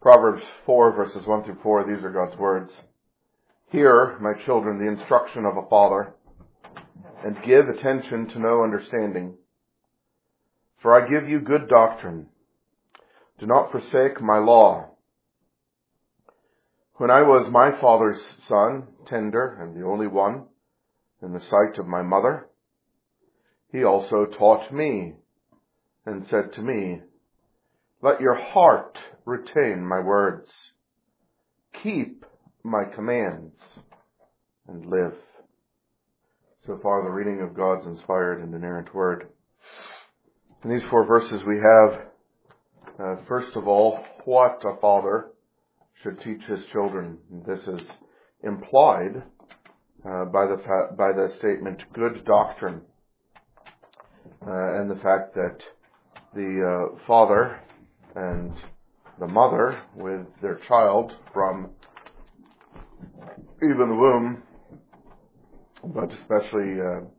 Proverbs 4, verses 1 through 4, these are God's words. Hear, my children, the instruction of a father, and give attention to know understanding. For I give you good doctrine. Do not forsake my law. When I was my father's son, tender and the only one in the sight of my mother, he also taught me and said to me, let your heart retain my words. Keep my commands and live. So far, the reading of God's inspired and inerrant word. In these 4 verses we have, first of all, what a father should teach his children. This is implied by the statement, good doctrine, and the fact that the father and the mother with their child from even the womb, but especially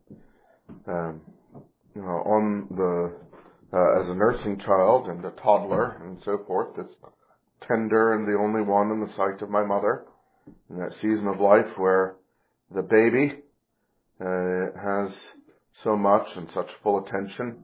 on the as a nursing child and a toddler and so forth, it's tender and the only one in the sight of my mother in that season of life where the baby has so much and such full attention.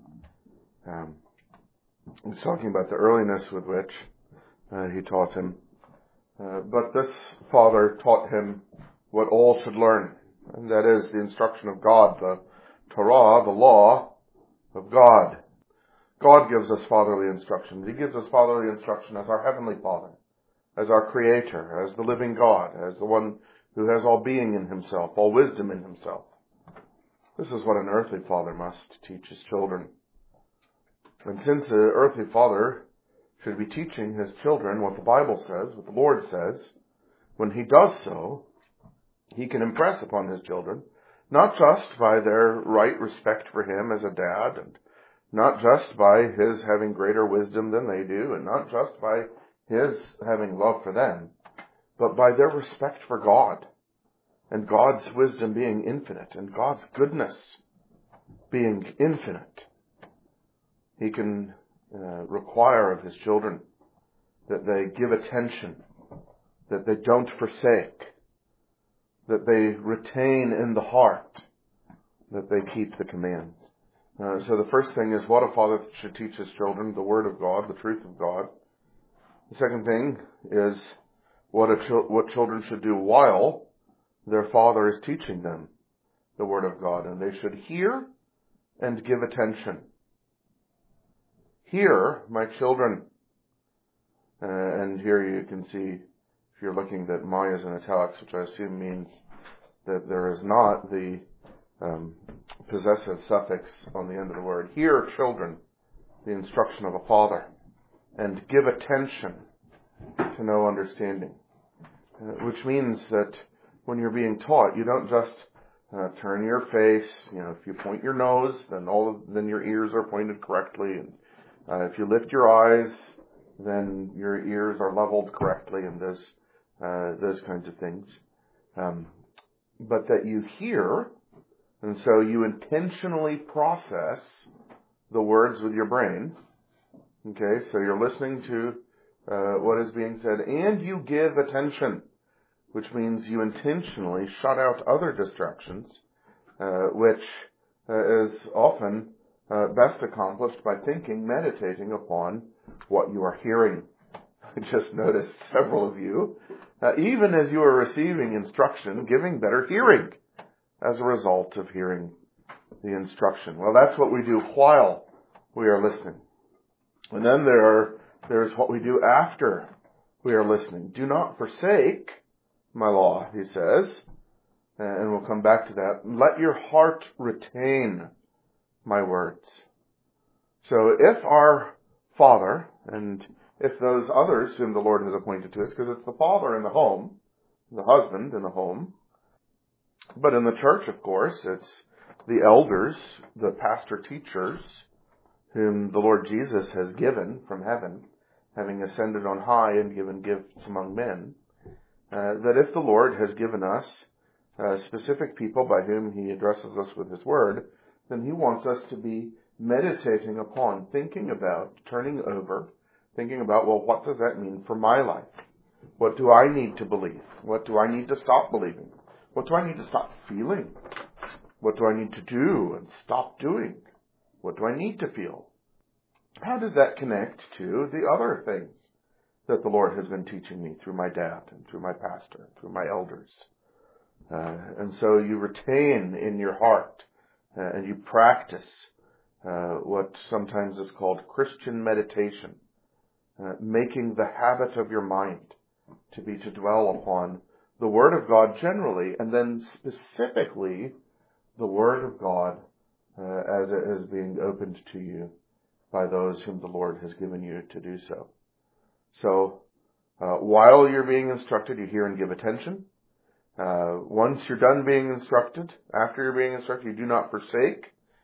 He's talking about the earliness with which he taught him. But this father taught him what all should learn, and that is the instruction of God, the Torah, the law of God. God gives us fatherly instruction. He gives us fatherly instruction as our heavenly Father, as our Creator, as the living God, as the one who has all being in himself, all wisdom in himself. This is what an earthly father must teach his children. And since the earthly father should be teaching his children what the Bible says, what the Lord says, when he does so, he can impress upon his children, not just by their right respect for him as a dad, and not just by his having greater wisdom than they do, and not just by his having love for them, but by their respect for God, and God's wisdom being infinite, and God's goodness being infinite. He can require of his children that they give attention, that they don't forsake, that they retain in the heart, that they keep the commands. So the first thing is what a father should teach his children, the Word of God, the truth of God. The second thing is what children should do while their father is teaching them the Word of God. And they should hear and give attention. Hear, my children. And here you can see, if you're looking, that my is in italics, which I assume means that there is not the possessive suffix on the end of the word. Hear, children, the instruction of a father, and give attention to know understanding. Which means that when you're being taught, you don't just turn your face. If you point your nose, then your ears are pointed correctly, and if you lift your eyes, then your ears are leveled correctly, and those kinds of things. But that you hear, and so you intentionally process the words with your brain. Okay, so you're listening to what is being said, and you give attention, which means you intentionally shut out other distractions, which is often best accomplished by meditating upon what you are hearing. I just noticed several of you, even as you are receiving instruction, giving better hearing as a result of hearing the instruction. Well, that's what we do while we are listening. And then there's what we do after we are listening. Do not forsake my law, he says, and we'll come back to that. Let your heart retain my words. So if our father, and if those others whom the Lord has appointed to us, because it's the father in the home, the husband in the home, but in the church, of course, it's the elders, the pastor teachers, whom the Lord Jesus has given from heaven, having ascended on high and given gifts among men, that if the Lord has given us specific people by whom he addresses us with his word, then he wants us to be meditating upon, thinking about, turning over thinking about, well, what does that mean for my life? What do I need to believe? What do I need to stop believing? What do I need to stop feeling? What do I need to do and stop doing? What do I need to feel? How does that connect to the other things that the Lord has been teaching me through my dad and through my pastor and through my elders? And so you retain in your heart and you practice what sometimes is called Christian meditation, making the habit of your mind to be to dwell upon the Word of God generally, and then specifically the Word of God as it is being opened to you by those whom the Lord has given you to do so. So while you're being instructed, you hear and give attention. Once you're done being instructed, after you're being instructed, you do not forsake,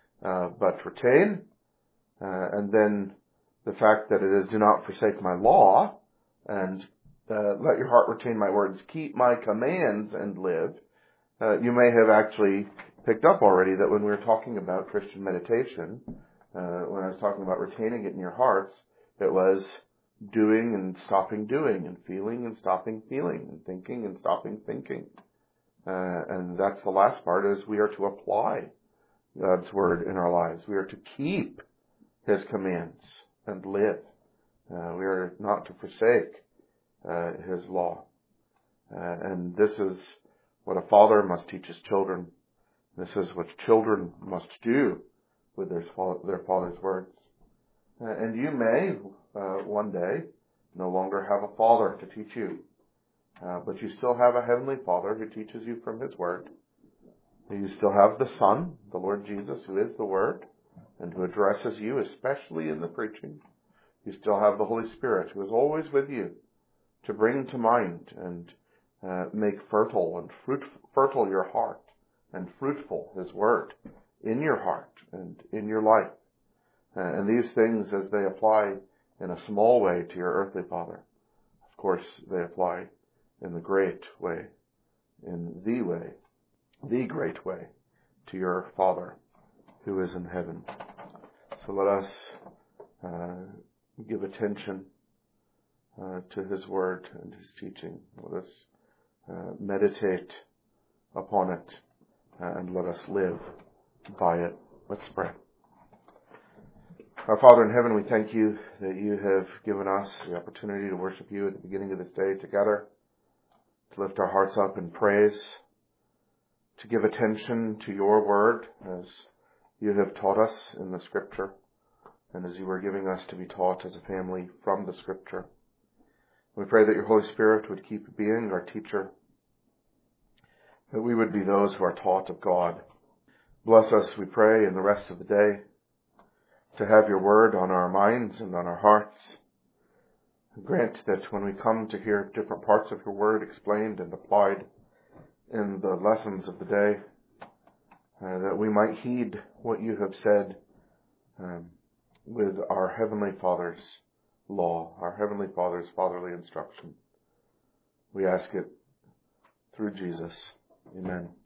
but retain. And then the fact that it is, do not forsake my law, and let your heart retain my words, keep my commands and live. You may have actually picked up already that when we were talking about Christian meditation, when I was talking about retaining it in your hearts, it was doing and stopping doing, and feeling and stopping feeling, and thinking and stopping thinking. And that's the last part, is we are to apply God's Word in our lives. We are to keep His commands and live. We are not to forsake His law. And this is what a father must teach his children. This is what children must do with their father's words. And you may one day no longer have a father to teach you, but you still have a heavenly Father who teaches you from His Word. You still have the Son, the Lord Jesus, who is the Word, and who addresses you, especially in the preaching. You still have the Holy Spirit, who is always with you to bring to mind and make fertile your heart, and fruitful His Word in your heart and in your life. And these things, as they apply in a small way to your earthly father, of course they apply in the great way, in the great way, to your Father who is in heaven. So let us give attention to His Word and His teaching. Let us meditate upon it, and let us live by it. Let's pray. Our Father in heaven, we thank you that you have given us the opportunity to worship you at the beginning of this day together, to lift our hearts up in praise, to give attention to your word as you have taught us in the Scripture, and as you were giving us to be taught as a family from the Scripture. We pray that your Holy Spirit would keep being our teacher, that we would be those who are taught of God. Bless us, we pray, in the rest of the day, to have your word on our minds and on our hearts. Grant that when we come to hear different parts of your word explained and applied in the lessons of the day, that we might heed what you have said with our Heavenly Father's law, our Heavenly Father's fatherly instruction. We ask it through Jesus. Amen.